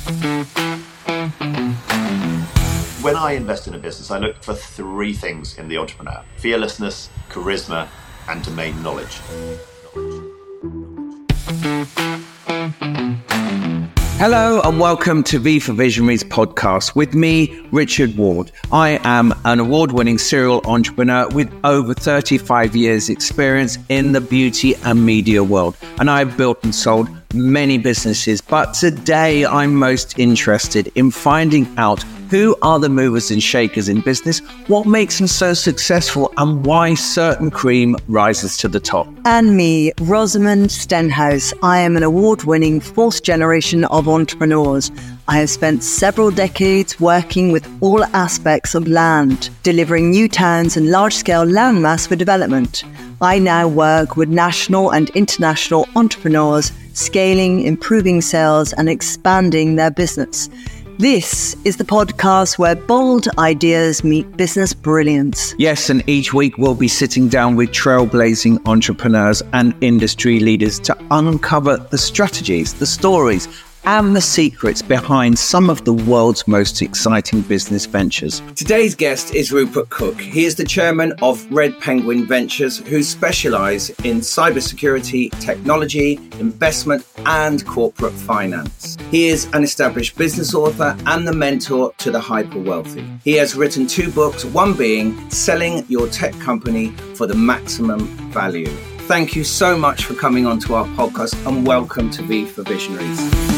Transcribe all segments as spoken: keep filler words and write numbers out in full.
When I invest in a business, I look for three things in the entrepreneur: fearlessness, charisma, and domain knowledge. Hello and welcome to V for Visionaries podcast with me, Richard Ward. I am an award-winning serial entrepreneur with over thirty-five years experience in the beauty and media world. And I've built and sold many businesses, but today I'm most interested in finding out who are the movers and shakers in business, what makes them so successful, and why certain cream rises to the top. And me, Rosamund Stenhouse. I am an award-winning fourth generation of entrepreneurs. I have spent several decades working with all aspects of land, delivering new towns and large-scale landmass for development. I now work with national and international entrepreneurs, scaling, improving sales, and expanding their business. This is the podcast where bold ideas meet business brilliance. Yes, and each week we'll be sitting down with trailblazing entrepreneurs and industry leaders to uncover the strategies, the stories, and the secrets behind some of the world's most exciting business ventures. Today's guest is Rupert Cook. He is the chairman of Red Penguin Ventures, who specialise in cybersecurity, technology, investment, and corporate finance. He is an established business author and the mentor to the hyper-wealthy. He has written two books, one being Selling Your Tech Company for the Maximum Value. Thank you so much for coming onto our podcast and welcome to V for Visionaries.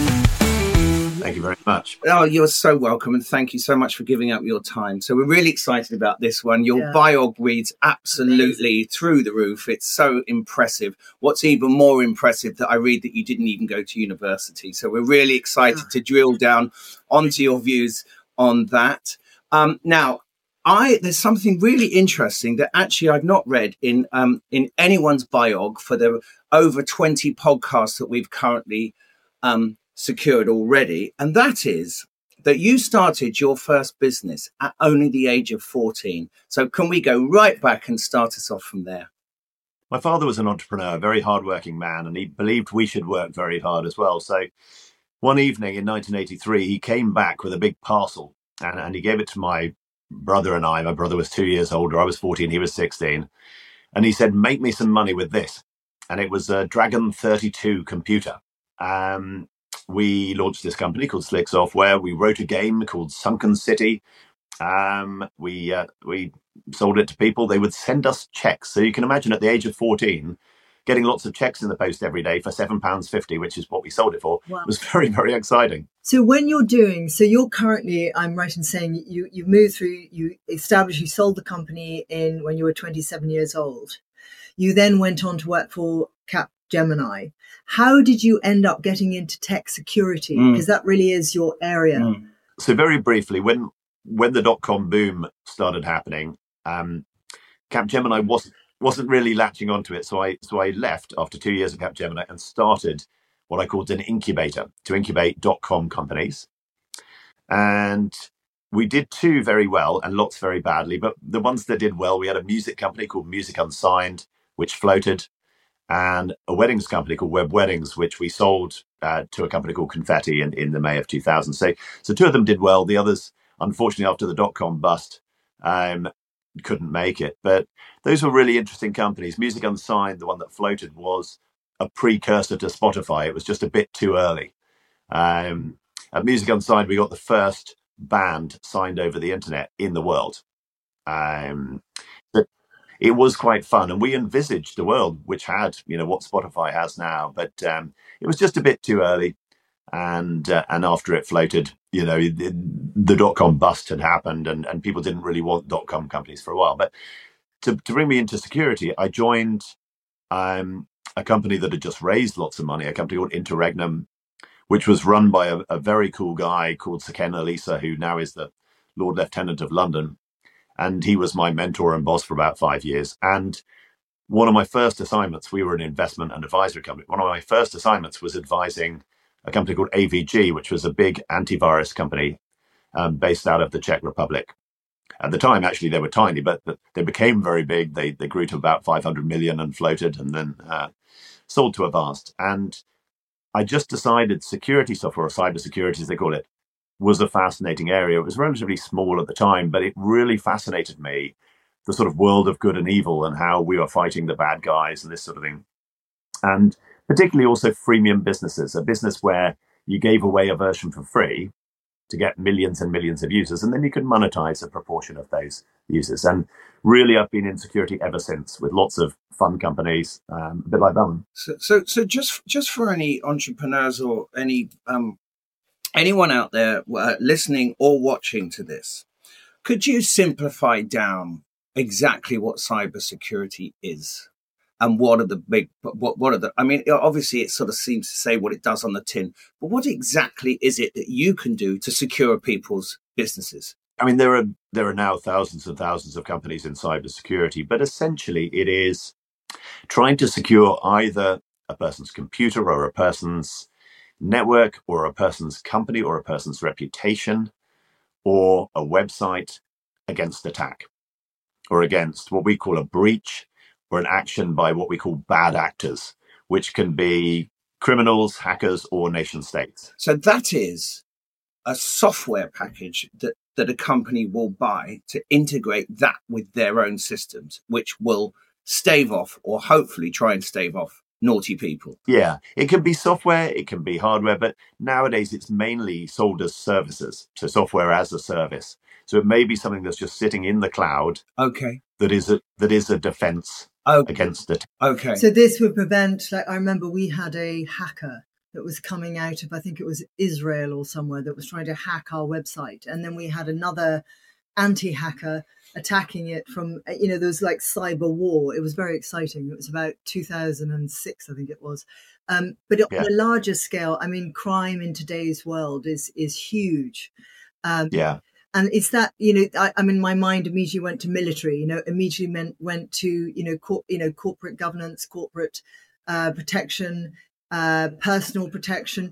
Thank you very much. Oh, you're so welcome, and thank you so much for giving up your time. So we're really excited about this one. Your Yeah. biog reads absolutely Amazing. Through the roof. It's so impressive. What's even more impressive that I read that you didn't even go to university. So we're really excited Yeah. to drill down onto your views on that. Um, now, I there's something really interesting that actually I've not read in um, in anyone's biog for the over twenty podcasts that we've currently um, secured already, and that is that you started your first business at only the age of fourteen. So can we go right back and start us off from there? My father was an entrepreneur, a very hardworking man, and he believed we should work very hard as well. So one evening in nineteen eighty-three, he came back with a big parcel, and, and he gave it to my brother and I. My brother was two years older. I was fourteen. He was sixteen. And he said, make me some money with this. And it was a Dragon thirty-two computer. Um, we launched this company called Slick Software. We wrote a game called Sunken City. Um, we uh, we sold it to people. They would send us checks. So you can imagine at the age of fourteen, getting lots of checks in the post every day for seven pounds fifty, which is what we sold it for. Wow. Was very, very exciting. So when you're doing, so you're currently, I'm right in saying you, you moved through, you established, you sold the company in when you were twenty-seven years old. You then went on to work for Capgemini. How did you end up getting into tech security? Mm. Because that really is your area. Mm. So very briefly, when when the dot-com boom started happening, um, Capgemini wasn't wasn't really latching onto it. So I so I left after two years of Capgemini and started what I called an incubator to incubate dot-com companies. And we did two very well and lots very badly. But the ones that did well, we had a music company called Music Unsigned, which floated, and a weddings company called Web Weddings, which we sold uh, to a company called Confetti in, in the May of two thousand. So, so two of them did well. The others, unfortunately, after the dot-com bust, um, couldn't make it. But those were really interesting companies. Music Unsigned, the one that floated, was a precursor to Spotify. It was just a bit too early. Um, at Music Unsigned, we got the first band signed over the internet in the world. Um, It was quite fun, and we envisaged a world which had, you know, what Spotify has now, but um, it was just a bit too early. And uh, and after it floated, you know, the, the dot-com bust had happened, and, and people didn't really want dot-com companies for a while. But to, to bring me into security, I joined um, a company that had just raised lots of money, a company called Interregnum, which was run by a, a very cool guy called Seken Elisa, who now is the Lord Lieutenant of London. And he was my mentor and boss for about five years. And one of my first assignments, we were an investment and advisory company. One of my first assignments was advising a company called A V G, which was a big antivirus company um, based out of the Czech Republic. At the time, actually, they were tiny, but they became very big. They they grew to about five hundred million and floated, and then uh, sold to Avast. And I just decided security software, or cybersecurity as they call it, was a fascinating area. It was relatively small at the time, but it really fascinated me, the sort of world of good and evil and how we were fighting the bad guys and this sort of thing. And particularly also freemium businesses, a business where you gave away a version for free to get millions and millions of users, and then you could monetize a proportion of those users. And really, I've been in security ever since, with lots of fun companies, um, a bit like that one. So, so, so just just for any entrepreneurs or any um, anyone out there uh, listening or watching to this, could you simplify down exactly what cybersecurity is? And what are the big, what, what are the, I mean, obviously it sort of seems to say what it does on the tin, but what exactly is it that you can do to secure people's businesses? I mean, there are there are now thousands and thousands of companies in cybersecurity, but essentially it is trying to secure either a person's computer or a person's network or a person's company or a person's reputation or a website against attack or against what we call a breach, or an action by what we call bad actors, which can be criminals, hackers, or nation states. So that is a software package that, that a company will buy to integrate that with their own systems, which will stave off, or hopefully try and stave off, naughty people. Yeah, it can be software, it can be hardware, but nowadays it's mainly sold as services, so software as a service. So it may be something that's just sitting in the cloud. Okay. That is a that is a defense okay. against it. Okay. So this would prevent, like, I remember we had a hacker that was coming out of, I think it was Israel or somewhere, that was trying to hack our website. And then we had another anti-hacker attacking it from, you know, there was like cyber war. It was very exciting. It was about two thousand six, I think it was. Um, but yeah. On a larger scale, I mean, crime in today's world is is huge. Um, yeah. And it's that, you know, I, I mean, my mind immediately went to military, you know, immediately meant, went to, you know, cor- you know, corporate governance, corporate uh, protection, uh, personal protection.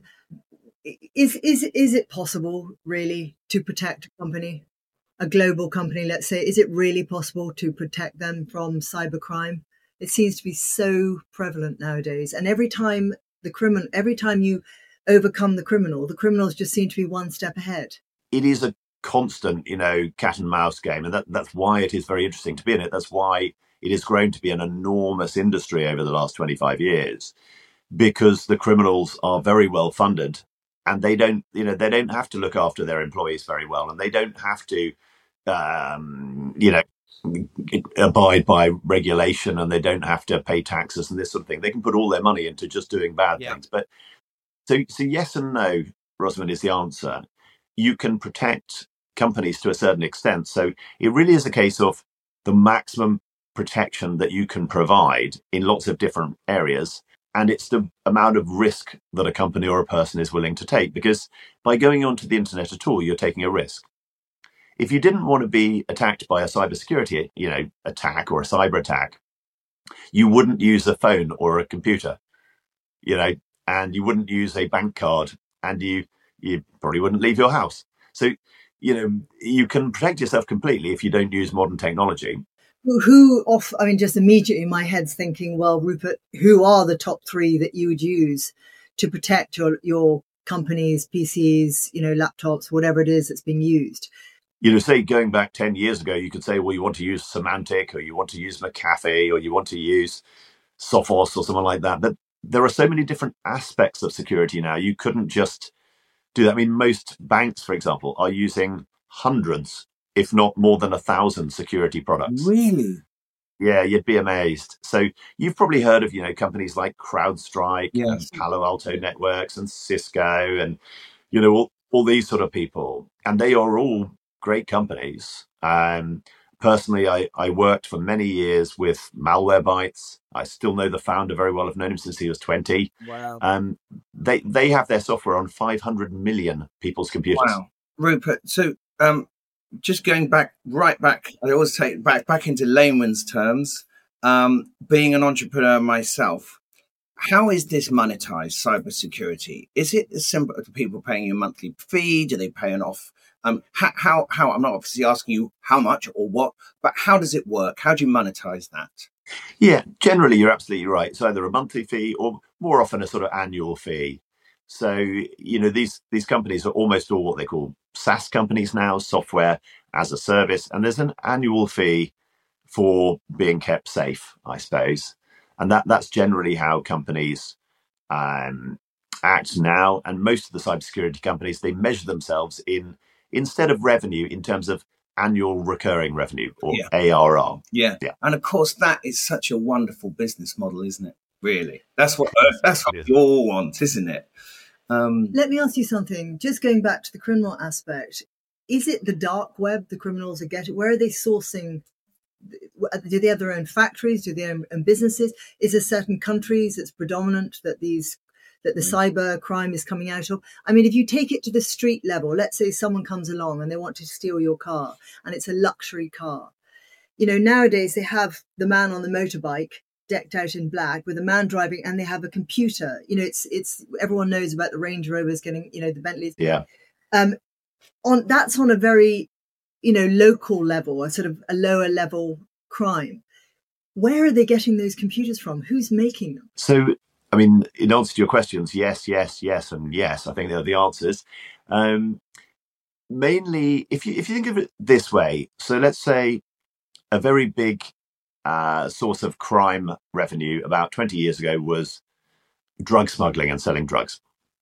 Is, is, is it possible really to protect a company, a global company, let's say, is it really possible to protect them from cybercrime? It seems to be so prevalent nowadays. And every time the criminal, every time you overcome the criminal, the criminals just seem to be one step ahead. It is a constant, you know, cat and mouse game. And that, that's why it is very interesting to be in it. That's why it has grown to be an enormous industry over the last twenty-five years, because the criminals are very well funded and they don't, you know, they don't have to look after their employees very well, and they don't have to, um, you know, abide by regulation, and they don't have to pay taxes and this sort of thing. They can put all their money into just doing bad yeah. things. But so, so yes and no, Rosamond, is the answer. You can protect companies to a certain extent. So it really is a case of the maximum protection that you can provide in lots of different areas. And it's the amount of risk that a company or a person is willing to take. Because by going onto the internet at all, you're taking a risk. If you didn't want to be attacked by a cybersecurity, you know, attack or a cyber attack, you wouldn't use a phone or a computer, you know, and you wouldn't use a bank card, and you you probably wouldn't leave your house. So, you know, you can protect yourself completely if you don't use modern technology. Who off? I mean, just immediately my head's thinking, well, Rupert, who are the top three that you would use to protect your your company's P Cs, you know, laptops, whatever it is that's being used? You know, say going back ten years ago, you could say, well, you want to use Symantec, or you want to use McAfee, or you want to use Sophos or someone like that. But there are so many different aspects of security now. You couldn't just do that. I mean, most banks, for example, are using hundreds, if not more than a thousand security products. Really? Yeah, you'd be amazed. So you've probably heard of, you know, companies like CrowdStrike yes. and Palo Alto Networks and Cisco and, you know, all, all these sort of people. And they are all great companies. Um, personally, I, I worked for many years with Malwarebytes. I still know the founder very well. I've known him since he was twenty. Wow. Um, they they have their software on five hundred million people's computers. Wow. Rupert, so um, just going back, right back, I always take back, back into layman's terms, um, being an entrepreneur myself, how is this monetized, cybersecurity? Is it as simple as people paying you a monthly fee? Do they pay an off? Um, how, how, how, I'm not obviously asking you how much or what, but how does it work? How do you monetize that? Yeah, generally, you're absolutely right. It's either a monthly fee or more often a sort of annual fee. So, you know, these these companies are almost all what they call SaaS companies now, software as a service, and there's an annual fee for being kept safe, I suppose. And that that's generally how companies um, act now. And most of the cybersecurity companies, they measure themselves in, instead of revenue, in terms of annual recurring revenue, or Yeah. A R R. Yeah. Yeah. And of course, that is such a wonderful business model, isn't it? Really, that's what that's what we all want, isn't it? Um, Let me ask you something. Just going back to the criminal aspect, is it the dark web the criminals are getting? Where are they sourcing? Do they have their own factories? Do they have their own businesses? Is there certain countries that's predominant that these that the mm. cyber crime is coming out of? I mean, if you take it to the street level, let's say someone comes along and they want to steal your car, and it's a luxury car. You know, nowadays they have the man on the motorbike decked out in black with a man driving, and they have a computer. You know, it's it's everyone knows about the Range Rovers getting, you know, the Bentleys. Yeah. Um, on that's on a very, you know, local level, a sort of a lower level crime. Where are they getting those computers from? Who's making them? So, I mean, in answer to your questions, yes, yes, yes, and yes. I think they're the answers. Um, mainly, if you if you think of it this way, so let's say a very big Uh, source of crime revenue about twenty years ago was drug smuggling and selling drugs.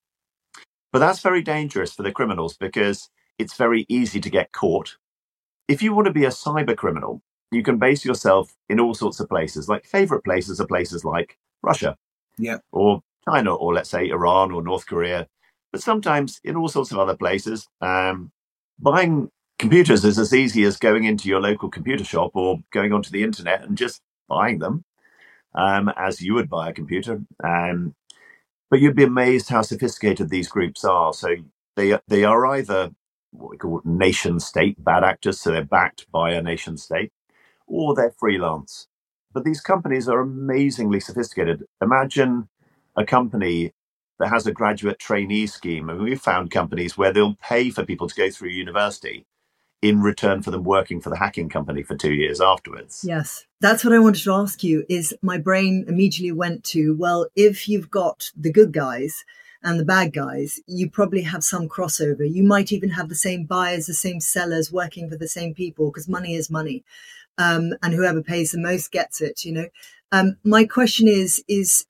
But that's very dangerous for the criminals because it's very easy to get caught. If you want to be a cyber criminal, you can base yourself in all sorts of places. Like favorite places are places like Russia, yeah, or China, or let's say Iran or North Korea. But sometimes in all sorts of other places, um, buying computers is as easy as going into your local computer shop or going onto the internet and just buying them, um, as you would buy a computer. Um, but you'd be amazed how sophisticated these groups are. So they they are either what we call nation state bad actors, so they're backed by a nation state, or they're freelance. But these companies are amazingly sophisticated. Imagine a company that has a graduate trainee scheme. I mean, we've found companies where they'll pay for people to go through university in return for them working for the hacking company for two years afterwards. Yes, that's what I wanted to ask you. Is my brain immediately went to, well, if you've got the good guys and the bad guys, you probably have some crossover. You might even have the same buyers, the same sellers working for the same people, because money is money. Um, and whoever pays the most gets it, you know. Um, my question is, is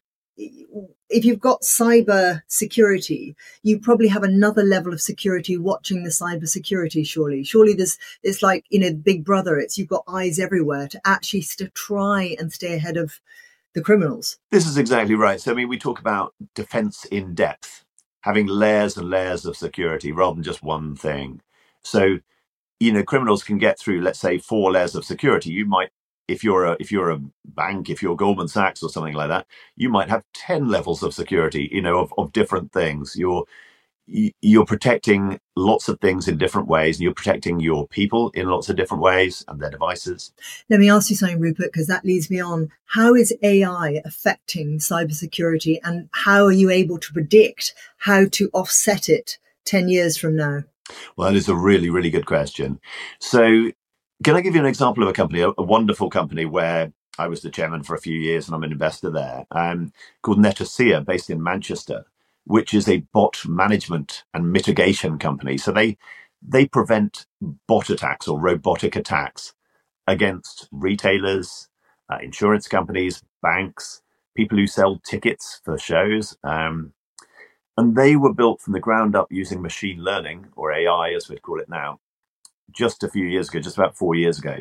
if you've got cyber security, you probably have another level of security watching the cyber security, surely. Surely there's, it's like, you know, Big Brother, it's you've got eyes everywhere to actually to try and stay ahead of the criminals. This is exactly right. So, I mean, we talk about defense in depth, having layers and layers of security rather than just one thing. So, you know, criminals can get through, let's say, four layers of security. You might, if you're a if you're a bank, if you're Goldman Sachs or something like that, you might have ten levels of security, you know, of, of different things. You're you're protecting lots of things in different ways, and you're protecting your people in lots of different ways and their devices. Let me ask you something, Rupert, because that leads me on. How is A I affecting cybersecurity, and how are you able to predict how to offset it ten years from now? Well, that is a really, really good question. So can I give you an example of a company, a, a wonderful company where I was the chairman for a few years and I'm an investor there, um, called Netacea, based in Manchester, which is a bot management and mitigation company. So they they prevent bot attacks or robotic attacks against retailers, uh, insurance companies, banks, people who sell tickets for shows. Um, and they were built from the ground up using machine learning, or A I as we'd call it now, just a few years ago, just about four years ago.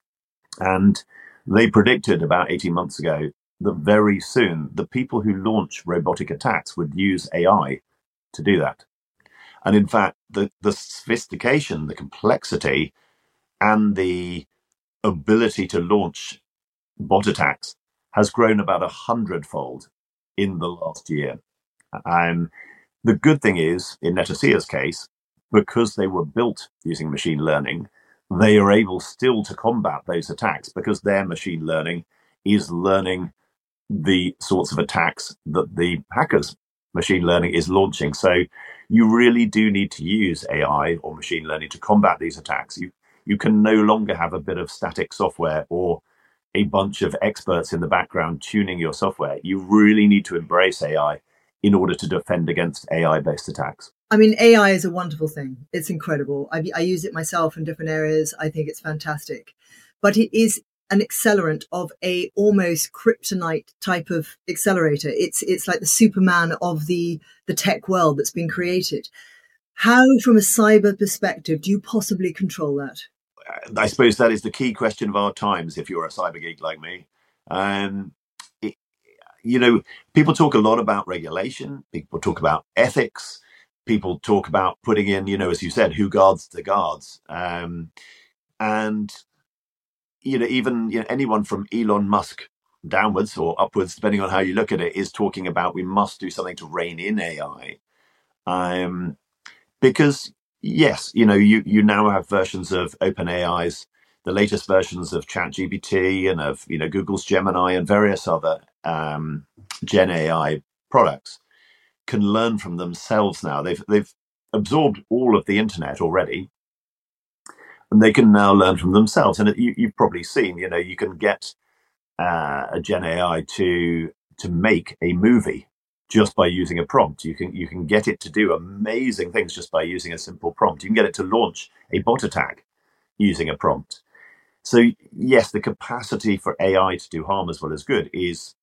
And they predicted about eighteen months ago that very soon the people who launch robotic attacks would use A I to do that. And in fact, the, the sophistication, the complexity, and the ability to launch bot attacks has grown about a hundredfold in the last year. And the good thing is, in Netacea's case, because they were built using machine learning, they are able still to combat those attacks because their machine learning is learning the sorts of attacks that the hackers' machine learning is launching. So you really do need to use A I or machine learning to combat these attacks. You you can no longer have a bit of static software or a bunch of experts in the background tuning your software. You really need to embrace A I in order to defend against A I-based attacks. I mean, A I is a wonderful thing. It's incredible. I, I use it myself in different areas. I think it's fantastic. But it is an accelerant of a almost kryptonite type of accelerator. It's it's like the Superman of the, the tech world that's been created. How, from a cyber perspective, do you possibly control that? I suppose that is the key question of our times, if you're a cyber geek like me. Um, it, you know, people talk a lot about regulation. People talk about ethics. People talk about putting in, you know, as you said, who guards the guards. Um, and, you know, even you know, anyone from Elon Musk downwards or upwards, depending on how you look at it, is talking about we must do something to rein in A I. Um, because, yes, you know, you, you now have versions of OpenAI's, the latest versions of ChatGPT and of, you know, Google's Gemini and various other um, Gen A I products can learn from themselves now. They've they've absorbed all of the internet already, and they can now learn from themselves. And it, you, you've probably seen, you know, you can get uh, a Gen A I to to make a movie just by using a prompt. You can you can get it to do amazing things just by using a simple prompt. You can get it to launch a bot attack using a prompt. So yes, the capacity for A I to do harm as well as good is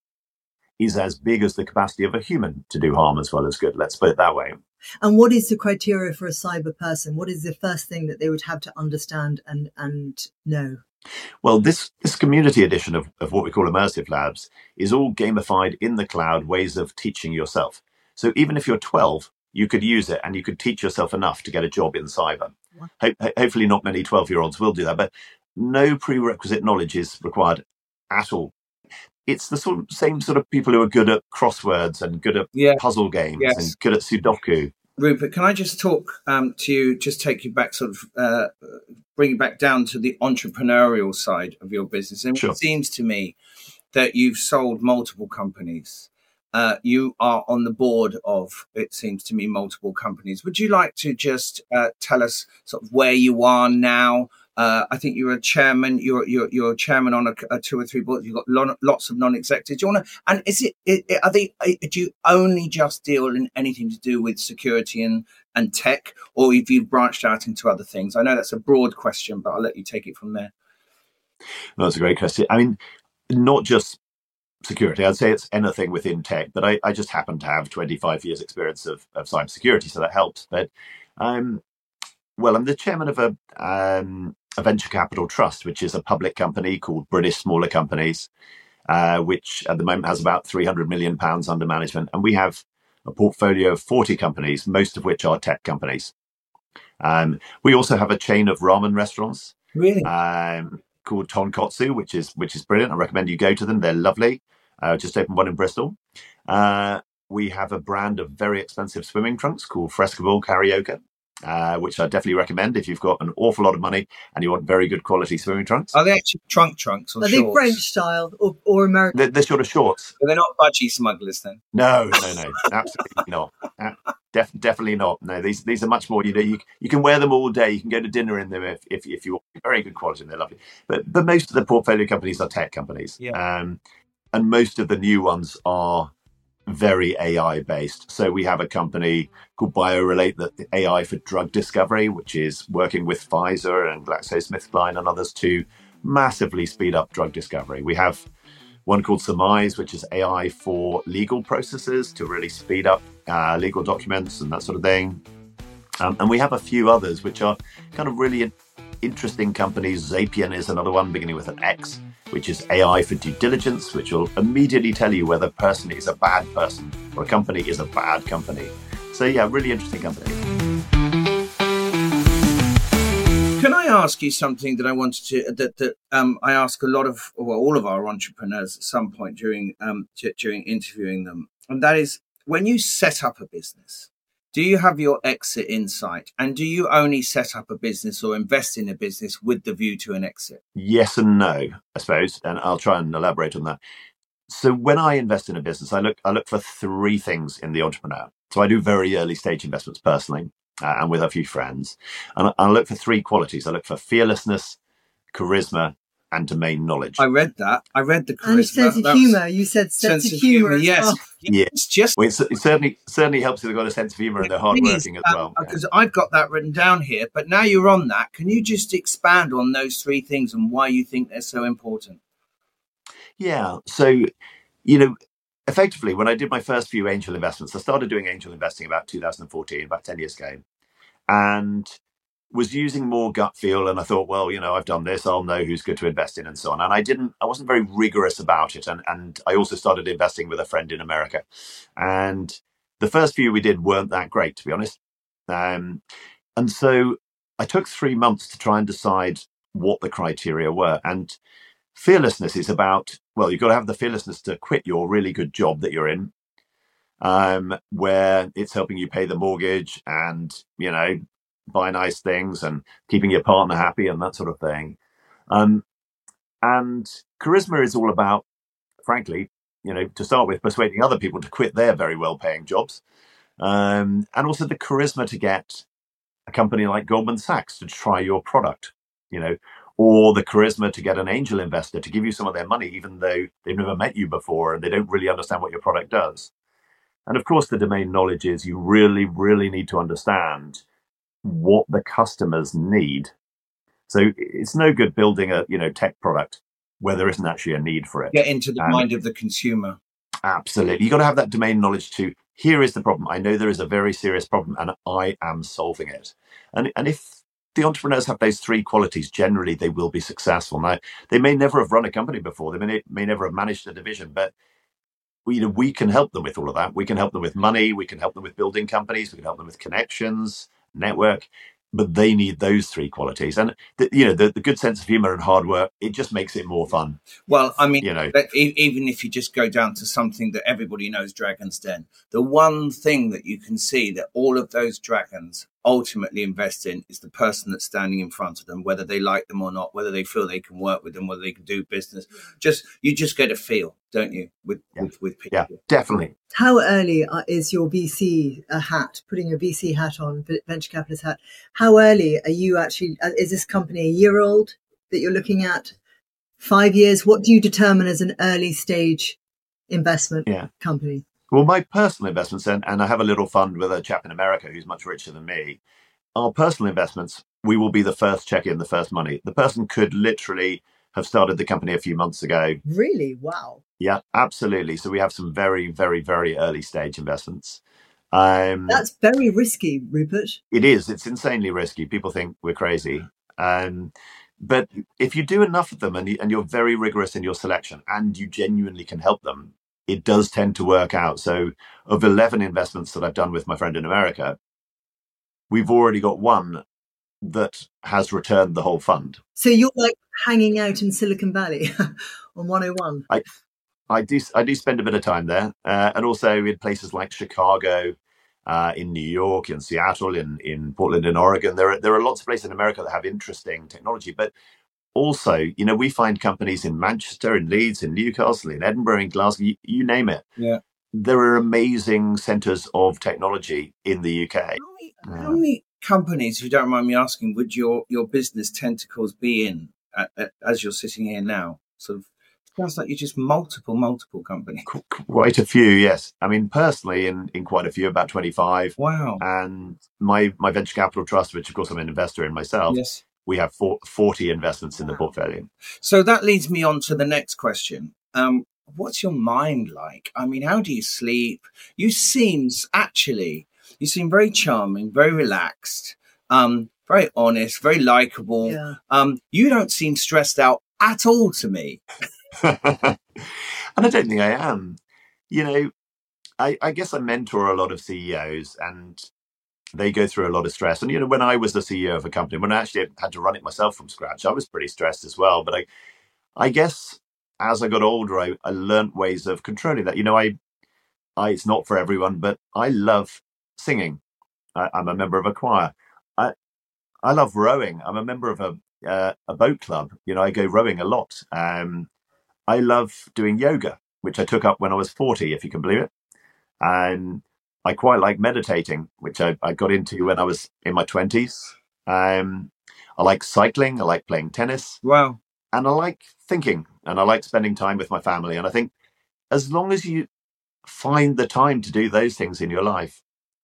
is as big as the capacity of a human to do harm as well as good. Let's put it that way. And what is the criteria for a cyber person? What is the first thing that they would have to understand and, and know? Well, this, this community edition of, of what we call Immersive Labs is all gamified in the cloud ways of teaching yourself. So even if you're twelve, you could use it and you could teach yourself enough to get a job in cyber. Ho- hopefully not many twelve-year-olds will do that, but no prerequisite knowledge is required at all. It's the sort of same sort of people who are good at crosswords and good at yeah. puzzle games yes. and good at Sudoku. Rupert, can I just talk um, to you, just take you back, sort of uh, bring you back down to the entrepreneurial side of your business? And sure. It seems to me that you've sold multiple companies. Uh, you are on the board of, it seems to me, multiple companies. Would you like to just uh, tell us sort of where you are now? Uh, I think you're a chairman. You're you're you're a chairman on a, a two or three boards. You've got lo- lots of non-executives. Do you want to? And is it, it? Are they? Do you only just deal in anything to do with security and, and tech, or have you branched out into other things? I know that's a broad question, but I'll let you take it from there. Well, that's a great question. I mean, not just security. I'd say it's anything within tech, but I, I just happen to have twenty-five years experience of, of cybersecurity, so that helps. But um, well, I'm the chairman of a um, a venture capital trust, which is a public company called British Smaller Companies, uh, which at the moment has about three hundred million pounds under management. And we have a portfolio of forty companies, most of which are tech companies. Um, we also have a chain of ramen restaurants really? um, called Tonkotsu, which is which is brilliant. I recommend you go to them. They're lovely. Uh, just opened one in Bristol. Uh, we have a brand of very expensive swimming trunks called Frescoble Karaoke. Uh, which I definitely recommend if you've got an awful lot of money and you want very good quality swimming trunks. Are they actually trunk trunks or Are shorts? Are they French style or, or American? They're, they're sort of shorts. But they're not budgie smugglers then? No, no, no. Absolutely not. Uh, def- definitely not. No, these these are much more, you know, you you can wear them all day. You can go to dinner in them if if, if you want. Very good quality and they're lovely. But, but most of the portfolio companies are tech companies. Yeah. Um, and most of the new ones are very A I based. So we have a company called BioRelate, that A I for drug discovery, which is working with Pfizer and GlaxoSmithKline and others to massively speed up drug discovery. We have one called Surmise, which is A I for legal processes to really speed up uh, legal documents and that sort of thing. Um, and we have a few others which are kind of really interesting companies. Zapier is another one beginning with an X, which is A I for due diligence, which will immediately tell you whether a person is a bad person or a company is a bad company. So yeah, really interesting company. Can I ask you something that I wanted to, that, that um, I ask a lot of, well, all of our entrepreneurs at some point during um, t- during interviewing them, and that is, when you set up a business, do you have your exit in sight? And do you only set up a business or invest in a business with the view to an exit? Yes and no, I suppose. And I'll try and elaborate on that. So when I invest in a business, I look I look for three things in the entrepreneur. So I do very early stage investments personally uh, and with a few friends. And I, I look for three qualities. I look for fearlessness, charisma, and domain knowledge. I read that. I read the charisma. And sense of humour. You said sense, sense of humour. Yes. Well. Yeah. It's just well, it's, it certainly certainly helps if they've got a sense of humour and they're hardworking as well. Because yeah. I've got that written down here. But now you're on that. Can you just expand on those three things and why you think they're so important? Yeah. So, you know, effectively, when I did my first few angel investments, I started doing angel investing about two thousand fourteen, about ten years ago, and was using more gut feel. And I thought, well, you know, I've done this, I'll know who's good to invest in and so on. And I didn't, I wasn't very rigorous about it. And, and I also started investing with a friend in America. And the first few we did weren't that great, to be honest. Um, and so I took three months to try and decide what the criteria were. And fearlessness is about, well, you've got to have the fearlessness to quit your really good job that you're in, um, where it's helping you pay the mortgage and, you know, buy nice things and keeping your partner happy and that sort of thing. Um, and charisma is all about, frankly, you know, to start with, persuading other people to quit their very well-paying jobs. Um, and also the charisma to get a company like Goldman Sachs to try your product, you know, or the charisma to get an angel investor to give you some of their money, even though they've never met you before and they don't really understand what your product does. And of course, the domain knowledge is you really, really need to understand what the customers need. So it's no good building a, you know, tech product where there isn't actually a need for it. Get into the um, mind of the consumer. Absolutely. You've got to have that domain knowledge to, here is the problem. I know there is a very serious problem and I am solving it. And, and if the entrepreneurs have those three qualities, generally they will be successful. Now, they may never have run a company before. They may, may never have managed a division, but we, you know, we can help them with all of that. We can help them with money. We can help them with building companies. We can help them with connections, network, but they need those three qualities. And the, you know, the, the good sense of humor and hard work, it just makes it more fun. Well, I mean, you know, even if you just go down to something that everybody knows, Dragon's Den, the one thing that you can see that all of those dragons ultimately invest in is the person that's standing in front of them, whether they like them or not, whether they feel they can work with them, whether they can do business. Just you just get a feel, don't you, with yeah. with, with people? Yeah, definitely. How early is your V C uh, hat, putting your V C hat on, venture capitalist hat? How early are you actually, uh, is this company a year old that you're looking at? Five years? What do you determine as an early stage investment yeah. company? Well, my personal investments, and, and I have a little fund with a chap in America who's much richer than me. Our personal investments, we will be the first check in, the first money. The person could literally have started the company a few months ago. Really? Wow. Yeah, absolutely. So we have some very, very, very early stage investments. Um, That's very risky, Rupert. It is. It's insanely risky. People think we're crazy. Um, but if you do enough of them and, you, and you're very rigorous in your selection and you genuinely can help them, it does tend to work out. So of eleven investments that I've done with my friend in America, we've already got one that has returned the whole fund. So you're like hanging out in Silicon Valley on one oh one. I, I do. I do spend a bit of time there, uh, and also in places like Chicago, uh, in New York, in Seattle, in in Portland, in Oregon. There are there are lots of places in America that have interesting technology, but also, you know, we find companies in Manchester, in Leeds, in Newcastle, in Edinburgh, in Glasgow, you, you name it. Yeah. There are amazing centres of technology in the U K. How many, uh, how many companies, if you don't mind me asking, would your, your business tentacles be in at, at, as you're sitting here now? Sort of sounds like you're just multiple, multiple companies. Quite a few, yes. I mean, personally, in, in quite a few, about twenty-five. Wow. And my, my venture capital trust, which of course I'm an investor in myself, yes. we have forty investments in the portfolio. So that leads me on to the next question. Um, what's your mind like? I mean, how do you sleep? You seem actually, you seem very charming, very relaxed, um, very honest, very likable. Yeah. Um, you don't seem stressed out at all to me. And I don't think I am. You know, I, I guess I mentor a lot of C E Os and they go through a lot of stress. And, you know, when I was the C E O of a company, when I actually had to run it myself from scratch, I was pretty stressed as well. But I, I guess as I got older, I, I learned ways of controlling that. You know, I, I, it's not for everyone, but I love singing. I, I'm a member of a choir. I, I love rowing. I'm a member of a, uh, a boat club. You know, I go rowing a lot. Um, I love doing yoga, which I took up when I was forty, if you can believe it. And I quite like meditating, which I, I got into when I was in my twenties. Um, I like cycling. I like playing tennis. Wow. and I like thinking, and I like spending time with my family. And I think as long as you find the time to do those things in your life,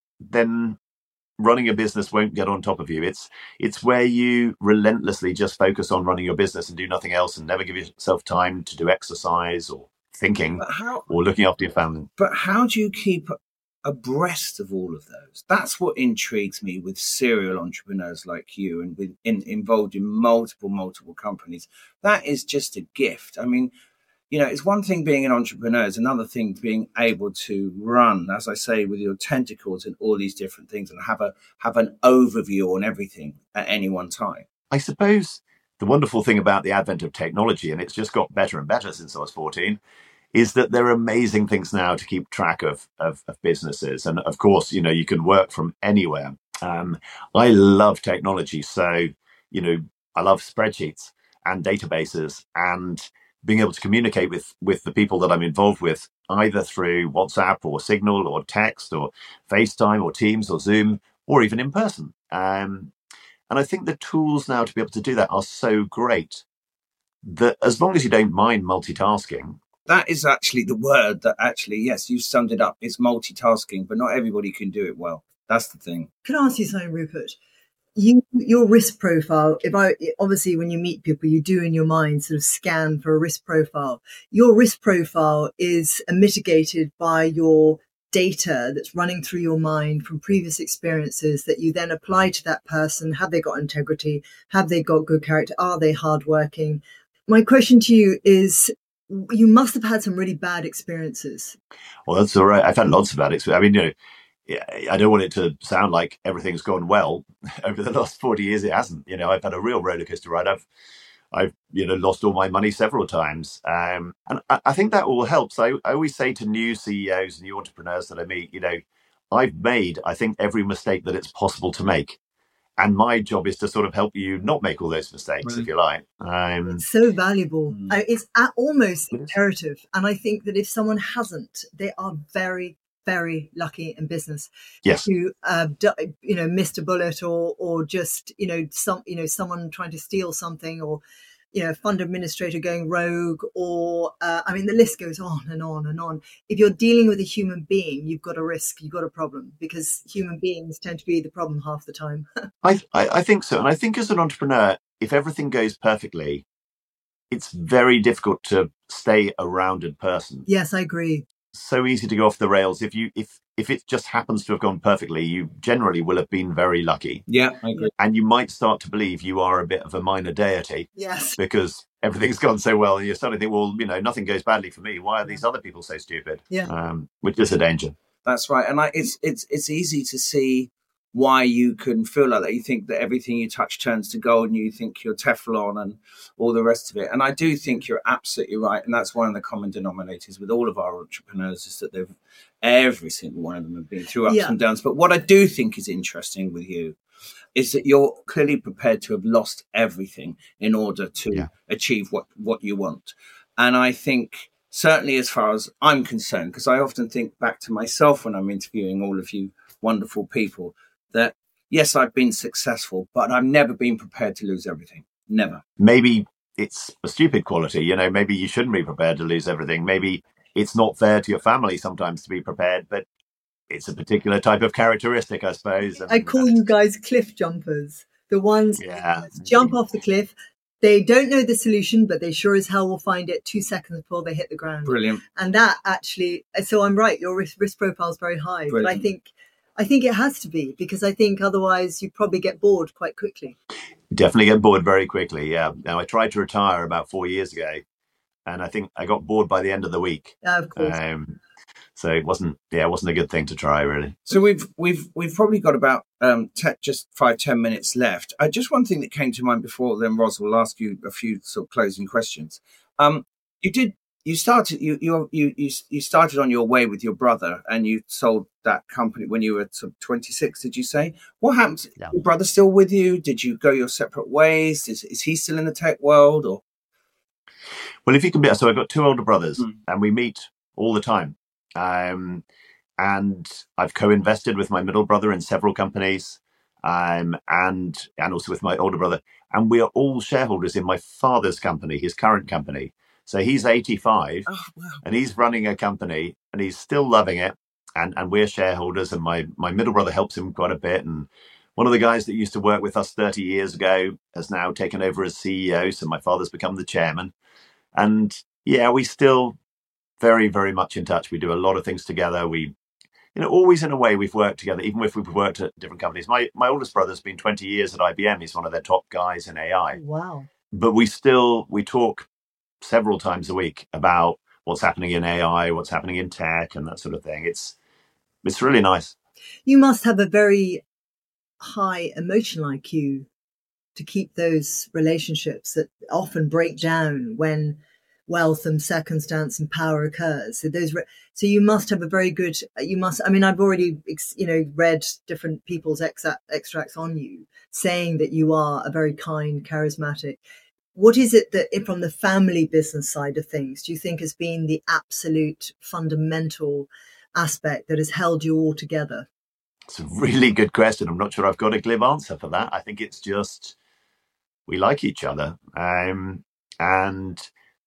then running a business won't get on top of you. It's it's where you relentlessly just focus on running your business and do nothing else, and never give yourself time to do exercise or thinking how, or looking after your family. But how do you keep abreast of all of those? That's what intrigues me with serial entrepreneurs like you, and with in, involved in multiple multiple companies. That is just a gift. I mean, you know, it's one thing being an entrepreneur, it's another thing being able to run, as I say, with your tentacles in all these different things, and have a have an overview on everything at any one time. I suppose the wonderful thing about the advent of technology, and it's just got better and better since I was fourteen, is that there are amazing things now to keep track of, of, of businesses. And of course, you know, you can work from anywhere. Um, I love technology. So, you know, I love spreadsheets and databases, and being able to communicate with, with the people that I'm involved with, either through WhatsApp or Signal or text or FaceTime or Teams or Zoom, or even in person. Um, and I think the tools now to be able to do that are so great that as long as you don't mind multitasking. That is actually the word that actually, yes, you summed it up. It's multitasking, but not everybody can do it well. That's the thing. Can I ask you something, Rupert? You, your risk profile, if I, obviously when you meet people, you do in your mind sort of scan for a risk profile. Your risk profile is mitigated by your data that's running through your mind from previous experiences that you then apply to that person. Have they got integrity? Have they got good character? Are they hardworking? My question to you is, you must have had some really bad experiences. Well, that's all right. I've had lots of bad experiences. I mean, you know, I don't want it to sound like everything's gone well over the last forty years. It hasn't. You know, I've had a real roller coaster ride. I've, I've, you know, lost all my money several times. Um, and I, I think that all helps. I, I always say to new C E Os and new entrepreneurs that I meet, you know, I've made, I think, every mistake that it's possible to make. And my job is to sort of help you not make all those mistakes, right, if you like. Um, it's so valuable. Mm. I, it's almost imperative. And I think that if someone hasn't, they are very, very lucky in business. Yes. To, uh, you know, missed a bullet, or or just, you know, some, you know, someone trying to steal something, or, you know, fund administrator going rogue, or, uh, I mean, the list goes on and on and on. If you're dealing with a human being, you've got a risk, you've got a problem, because human beings tend to be the problem half the time. I, I, I think so. And I think as an entrepreneur, if everything goes perfectly, it's very difficult to stay a rounded person. Yes, I agree. So easy to go off the rails. If you if if it just happens to have gone perfectly, you generally will have been very lucky. Yeah, I agree. And you might start to believe you are a bit of a minor deity. Yes. Because everything's gone so well, and you're starting to think, well, you know, nothing goes badly for me. Why are these other people so stupid? Yeah. Um, which is a danger. That's right. And I, it's it's it's easy to see why you can feel like that. You think that everything you touch turns to gold, and you think you're Teflon and all the rest of it. And I do think you're absolutely right. And that's one of the common denominators with all of our entrepreneurs, is that they've, every single one of them have been through ups yeah. and downs. But what I do think is interesting with you is that you're clearly prepared to have lost everything in order to yeah. achieve what, what you want. And I think, certainly as far as I'm concerned, because I often think back to myself when I'm interviewing all of you wonderful people, that yes, I've been successful, but I've never been prepared to lose everything. Never. Maybe it's a stupid quality. You know, maybe you shouldn't be prepared to lose everything. Maybe it's not fair to your family sometimes to be prepared, but it's a particular type of characteristic, I suppose. I call you guys cliff jumpers. The ones yeah. that jump off the cliff. They don't know the solution, but they sure as hell will find it two seconds before they hit the ground. Brilliant. And that actually, so I'm right, your risk, risk profile is very high. Brilliant. But I think I think it has to be, because I think otherwise you probably get bored quite quickly. Definitely get bored very quickly, yeah. Now, I tried to retire about four years ago, and I think I got bored by the end of the week. Yeah, of course. Um, so it wasn't, yeah, it wasn't a good thing to try, really. So we've we've we've probably got about um te- just five ten minutes left. Uh, just one thing that came to mind before then, Ros, will ask you a few sort of closing questions. Um, you did. You started you you you you started on your way with your brother, and you sold that company when you were sort of twenty-six. Did you say? What happened? Yeah. Your brother still with you? Did you go your separate ways? Is is he still in the tech world? Or well, if you can be, so I've got two older brothers, mm. and we meet all the time. Um, and I've co-invested with my middle brother in several companies. um, and and also with my older brother. And we are all shareholders in my father's company, his current company. So he's eighty-five, Oh, wow. and he's running a company, and he's still loving it. And and we're shareholders, and my my middle brother helps him quite a bit. And one of the guys that used to work with us thirty years ago has now taken over as C E O. So my father's become the chairman. And yeah, we still very, very much in touch. We do a lot of things together. We, you know, always in a way we've worked together, even if we've worked at different companies. My my oldest brother's been twenty years at I B M. He's one of their top guys in A I. Wow. But we still, we talk several times a week about what's happening in A I, what's happening in tech and that sort of thing. It's, it's really nice. You must have a very high emotional I Q to keep those relationships that often break down when wealth and circumstance and power occurs. So those, re- so you must have a very good, you must, I mean, I've already, you know, read different people's ex- extracts on you saying that you are a very kind, charismatic. What is it that from the family business side of things, do you think has been the absolute fundamental aspect that has held you all together? It's a really good question. I'm not sure I've got a glib answer for that. I think it's just, we like each other. Um, and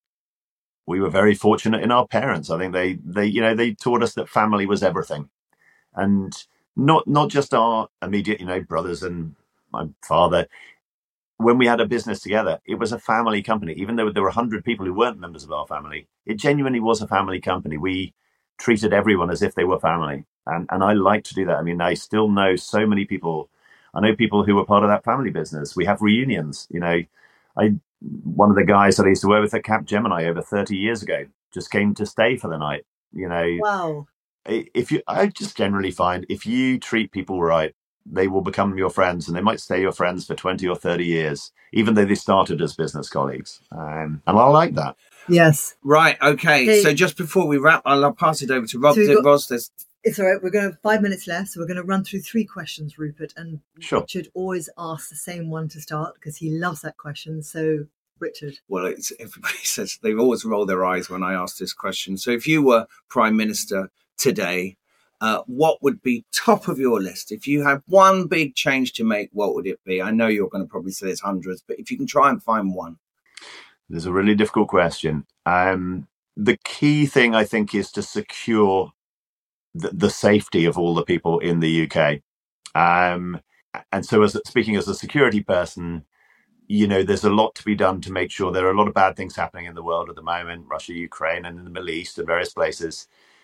we were very fortunate in our parents. I think they, they, you know, they taught us that family was everything, and not not just our immediate, you know, brothers and my father. When we had a business together, it was a family company. Even though there were a hundred people who weren't members of our family, it genuinely was a family company. We treated everyone as if they were family, and and I like to do that. I mean, I still know so many people. I know people who were part of that family business. We have reunions. You know, I. One of the guys that I used to work with at Capgemini over thirty years ago just came to stay for the night. You know, wow. If you, I just generally find if you treat people right, they will become your friends, and they might stay your friends for twenty or thirty years, even though they started as business colleagues. Um, and I like that. Yes. Right. Okay. Hey. So just before we wrap, I'll pass it over to Rob. So got- Ros, there's It's all right. We're going to have five minutes left. So we're going to run through three questions, Rupert. And Sure. Richard always asks the same one to start because he loves that question. So, Richard. Well, it's, everybody says they always roll their eyes when I ask this question. So if you were Prime Minister today, uh, what would be top of your list? If you had one big change to make, what would it be? I know you're going to probably say there's hundreds, but if you can try and find one. There's a really difficult question. Um, the key thing, I think, is to secure the, the safety of all the people in the U K. Um, and so as speaking as a security person, you know, there's a lot to be done to make sure there are a lot of bad things happening in the world at the moment, Russia, Ukraine, and in the Middle East and various places.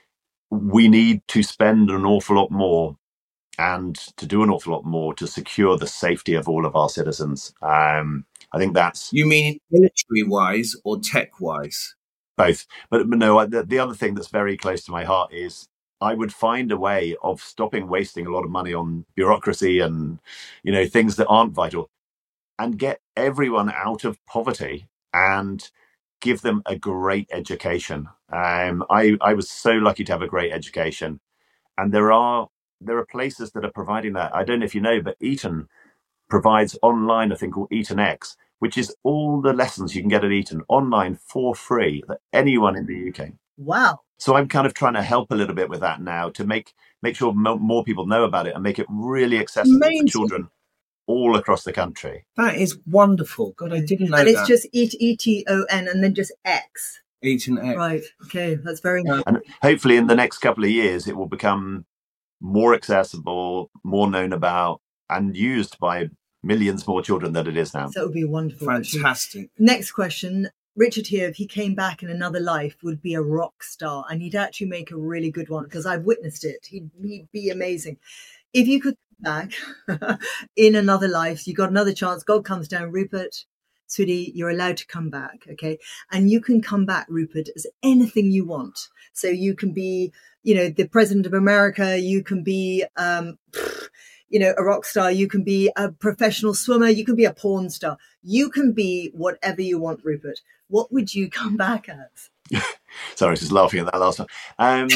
We need to spend an awful lot more and to do an awful lot more to secure the safety of all of our citizens. Um, I think that's... You mean military-wise or tech-wise? Both. But, but no, the, the other thing that's very close to my heart is I would find a way of stopping wasting a lot of money on bureaucracy and, you know, things that aren't vital, and get everyone out of poverty and give them a great education. Um, I, I was so lucky to have a great education, and there are there are places that are providing that. I don't know if you know, but Eton provides online a thing called Eton X, which is all the lessons you can get at Eton online for free for anyone in the U K. Wow. So I'm kind of trying to help a little bit with that now to make make sure mo- more people know about it and make it really accessible Amazing. for children all across the country. That is wonderful. God, I didn't know that. And it's that. just E T O N and then just X. Eton X. Right. Okay. That's very nice. And hopefully in the next couple of years, it will become more accessible, more known about, and used by millions more children than it is now. That would be wonderful. Fantastic. Actually. Next question. Richard here, if he came back in another life, would be a rock star. And he'd actually make a really good one because I've witnessed it. He'd, he'd be amazing. If you could come back in another life, so you got another chance, God comes down, Rupert, sweetie, you're allowed to come back, okay? And you can come back, Rupert, as anything you want. So you can be, you know, the president of America, you can be, um, you know, a rock star, you can be a professional swimmer, you can be a porn star. You can be whatever you want, Rupert. What would you come back as? Sorry, I was just laughing at that last one. Um,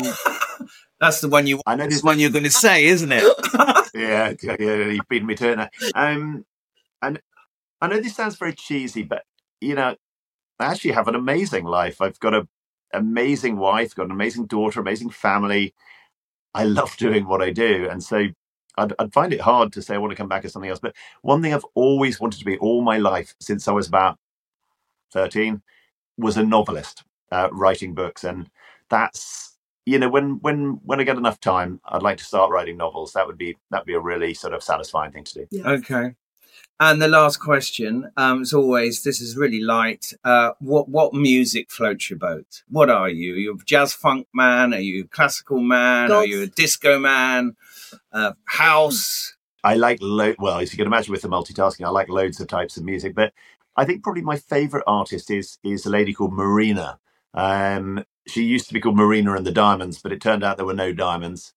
That's the one you. I know this one you're going to say, isn't it? yeah, yeah, you've beaten me to it now. Um, and I know this sounds very cheesy, but you know, I actually have an amazing life. I've got an amazing wife, got an amazing daughter, amazing family. I love doing what I do, and so I'd, I'd find it hard to say I want to come back as something else. But one thing I've always wanted to be all my life, since I was about thirteen, was a novelist, uh, writing books. And that's, you know, when when when I get enough time, I'd like to start writing novels. That would be that'd be a really sort of satisfying thing to do. Yeah. Okay. And the last question, um, as always, this is really light. Uh, what what music floats your boat? What are you? Are you a jazz funk man? Are you a classical man? Gods. Are you a disco man? Uh, house? I like, lo- well, as you can imagine with the multitasking, I like loads of types of music. But I think probably my favourite artist is is a lady called Marina. Um, she used to be called Marina and the Diamonds, but it turned out there were no diamonds.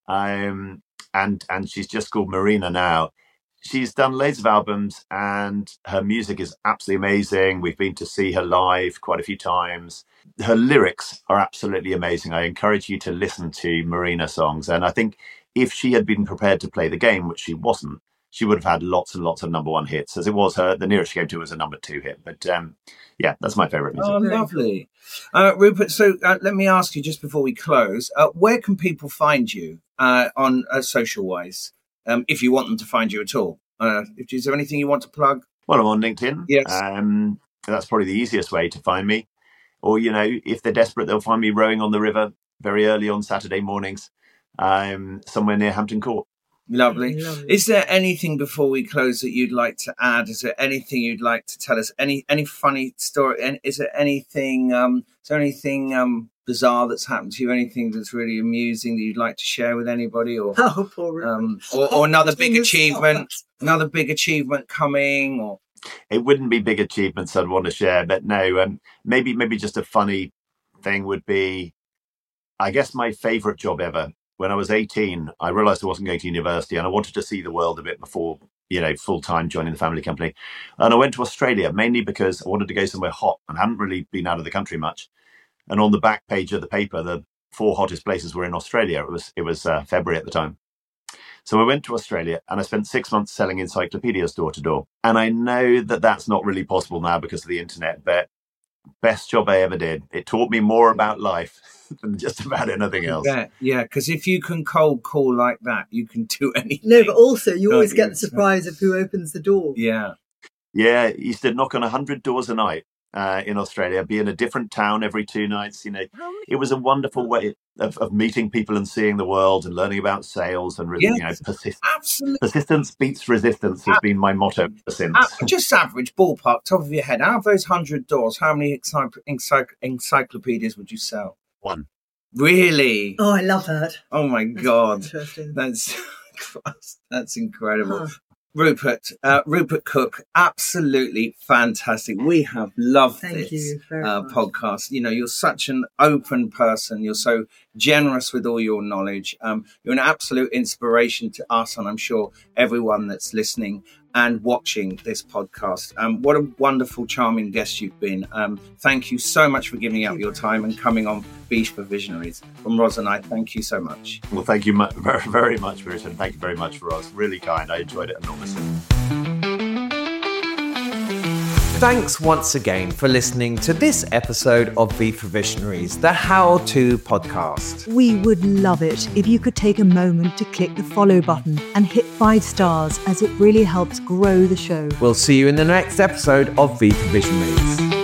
Um, and and she's just called Marina now. She's done loads of albums and her music is absolutely amazing. We've been to see her live quite a few times. Her lyrics are absolutely amazing. I encourage you to listen to Marina songs. And I think if she had been prepared to play the game, which she wasn't, she would have had lots and lots of number one hits. As it was, her the nearest she came to was a number two hit. But um, yeah, that's my favourite music. Oh, lovely. Uh, Rupert, so uh, let me ask you just before we close, uh, where can people find you uh, on uh, social-wise? Um, if you want them to find you at all. Uh, is there anything you want to plug? Well, I'm on LinkedIn. Yes. Um, that's probably the easiest way to find me. Or, you know, if they're desperate, they'll find me rowing on the river very early on Saturday mornings, um, somewhere near Hampton Court. Lovely. Lovely. Is there anything before we close that you'd like to add? Is there anything you'd like to tell us? Any any funny story? And is there anything? Um, is there anything um, bizarre that's happened to you? Anything that's really amusing that you'd like to share with anybody? Or oh, poor um, or, or another big achievement? Another big achievement coming? Or it wouldn't be big achievements I'd want to share, but no. Um, maybe maybe just a funny thing would be, I guess my favourite job ever. When I was eighteen, I realised I wasn't going to university and I wanted to see the world a bit before, you know, full-time joining the family company. And I went to Australia, mainly because I wanted to go somewhere hot and hadn't really been out of the country much. And on the back page of the paper, the four hottest places were in Australia. It was it was uh, February at the time. So I went to Australia and I spent six months selling encyclopedias door to door. And I know that that's not really possible now because of the internet, but best job I ever did. It taught me more about life than just about anything else. Yeah, yeah. Because if you can cold call like that, you can do anything. No, but also you always get the surprise of who opens the door. Yeah, yeah. Used to knock on a hundred doors a night uh, in Australia. Be in a different town every two nights. You know, it was a wonderful way of, of meeting people and seeing the world and learning about sales and yes, you know, persist- absolutely. persistence beats resistance has been my motto since. Uh, just average ballpark, top of your head. Out of those hundred doors, how many encycl- encycl- encyclopedias would you sell? One. Really? Oh, I love that. Oh my that's God. Interesting. That's that's incredible. Huh. Rupert, uh, Rupert Cook, absolutely fantastic. We have loved Thank this you very uh, much. podcast. You know, you're such an open person. You're so generous with all your knowledge. Um, you're an absolute inspiration to us, and I'm sure everyone that's listening and watching this podcast. Um, what a wonderful, charming guest you've been. Um, thank you so much for giving up your time and coming on Beach for Visionaries. From Roz and I, thank you so much. Well, thank you mu- very, very much, Bruce, and thank you very much, Roz. Really kind. I enjoyed it enormously. Thanks once again for listening to this episode of V for Visionaries, the How-To podcast. We would love it if you could take a moment to click the follow button and hit five stars, as it really helps grow the show. We'll see you in the next episode of V for Visionaries.